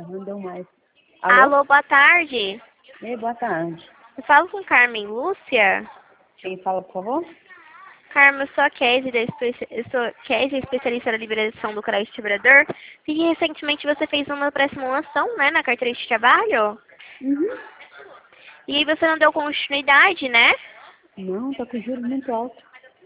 não deu mais. Alô, boa tarde. Ei, boa tarde. Eu falo com Carmen Lúcia. Quem fala, por favor? Carmen, eu sou a Kézia, eu sou Kézia, especialista na liberação do crédito trabalhador. E recentemente você fez uma pré-simulação, né, na carteira de trabalho. Uhum. E aí você não deu continuidade, né? Não, tá com juros muito alto.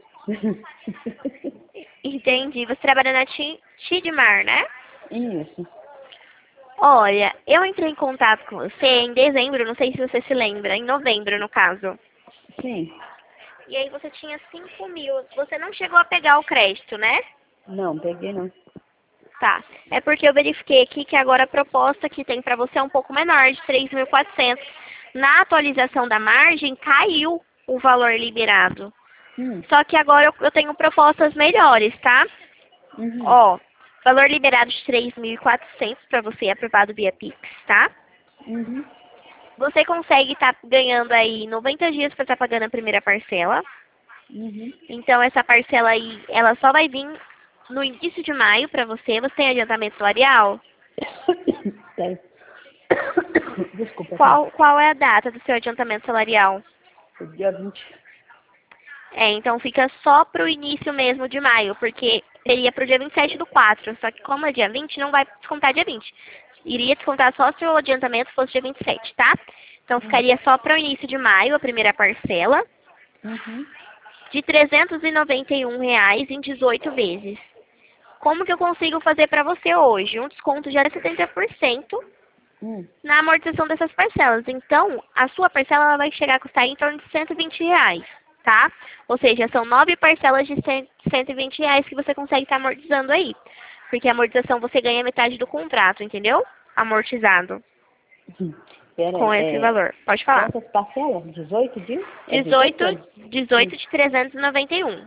Entendi. Você trabalha na Tidmar, né? Isso. Olha, eu entrei em contato com você em dezembro, não sei se você se lembra, em novembro, no caso. Sim. E aí você tinha 5 mil. Você não chegou a pegar o crédito, né? Não, peguei não. Tá. É porque eu verifiquei aqui que agora a proposta que tem para você é um pouco menor, de 3.400. Na atualização da margem, caiu o valor liberado. Só que agora eu tenho propostas melhores, tá? Uhum. Ó, valor liberado de 3.400 para você, aprovado via Pix, tá? Uhum. Você consegue estar ganhando aí 90 dias para estar pagando a primeira parcela. Uhum. Então, essa parcela aí, ela só vai vir no início de maio para você. Você tem adiantamento salarial? Tem. Desculpa. Qual é a data do seu adiantamento salarial? O dia 20. Então fica só pro início mesmo de maio, porque seria pro dia 27/4. Só que como é dia 20, não vai descontar dia 20. Iria descontar só se o adiantamento fosse dia 27, tá? Então ficaria só pro início de maio a primeira parcela, Uhum. de R$ 391 em 18 vezes. Como que eu consigo fazer para você hoje? Um desconto de até 70% na amortização dessas parcelas. Então, a sua parcela ela vai chegar a custar em torno de R$ 120, tá? Ou seja, são 9 parcelas de R$ 120 que você consegue estar amortizando aí. Porque a amortização você ganha metade do contrato, entendeu? Amortizado Pera com esse aí, valor. Pode falar. quantas parcelas? 18 dias? É 18, 18? 18 de 391.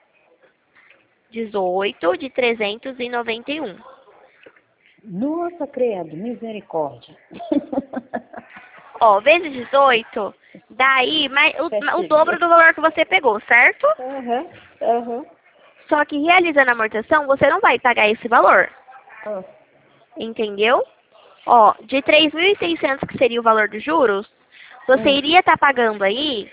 18 de 391. Nossa, credo, misericórdia. Ó, vezes 18, daí o dobro do valor que você pegou, certo? Aham, aham. Só que realizando a amortização, você não vai pagar esse valor. Ah, Entendeu? Ó, de 3.600 que seria o valor dos juros, você iria estar pagando aí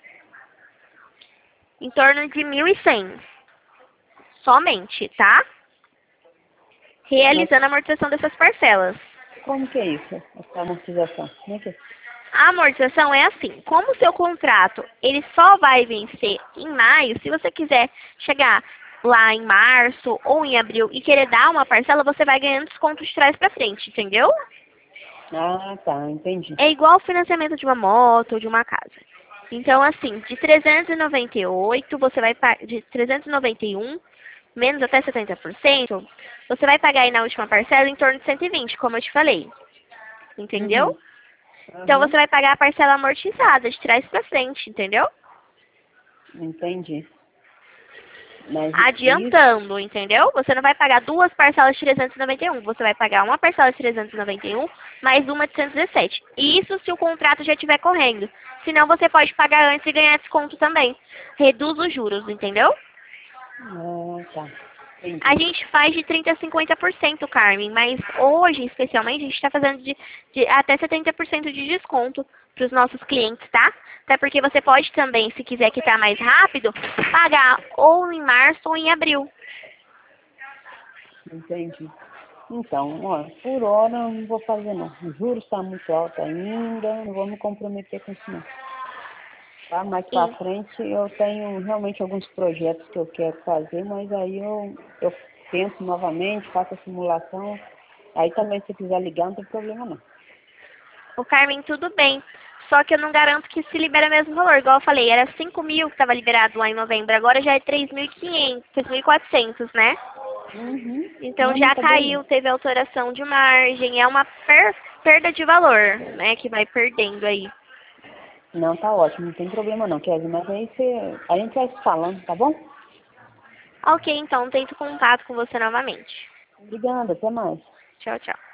em torno de 1.100. Somente, tá? Realizando a amortização dessas parcelas. Como que é isso, essa amortização? Como é que é? A amortização é assim, como o seu contrato ele só vai vencer em maio, se você quiser chegar lá em março ou em abril e querer dar uma parcela, você vai ganhando desconto de trás para frente, entendeu? Ah, tá, entendi. É igual o financiamento de uma moto ou de uma casa. Então, assim, de 398, você vai de 391, menos até 70%, você vai pagar aí na última parcela em torno de 120, como eu te falei. Entendeu? Então você vai pagar a parcela amortizada, de trás para frente, entendeu? Entendi. Mas isso, Adiantando, entendeu? Você não vai pagar duas parcelas de 391, você vai pagar uma parcela de 391 mais uma de 117. Isso se o contrato já estiver correndo. Senão você pode pagar antes e ganhar desconto também. Reduz os juros, entendeu? tá, entendi. A gente faz de 30% a 50%, Carmen, mas hoje, especialmente, a gente está fazendo de até 70% de desconto para os nossos clientes, tá? Até porque você pode também, se quiser quitar mais rápido, pagar ou em março ou em abril. Entendi. Então, ó, por hora eu não vou fazer não. O juros está muito alto ainda, não vou me comprometer com isso não. Tá? Mais pra frente eu tenho realmente alguns projetos que eu quero fazer, mas aí eu tento novamente, faço a simulação. Aí também se quiser ligar não tem problema não. O Carmen, tudo bem. Só que eu não garanto que se libera o mesmo valor. Igual eu falei, era 5 mil que estava liberado lá em novembro. Agora já é 3.500, 3.400, né? Então Não, já tá caiu, beleza. teve alteração de margem. É uma perda de valor, né? Que vai perdendo aí. Não, tá ótimo, não tem problema não, Kevin, mas aí a gente vai se falando, tá bom? Ok, então tento contato com você novamente. Obrigada, até mais. Tchau, tchau.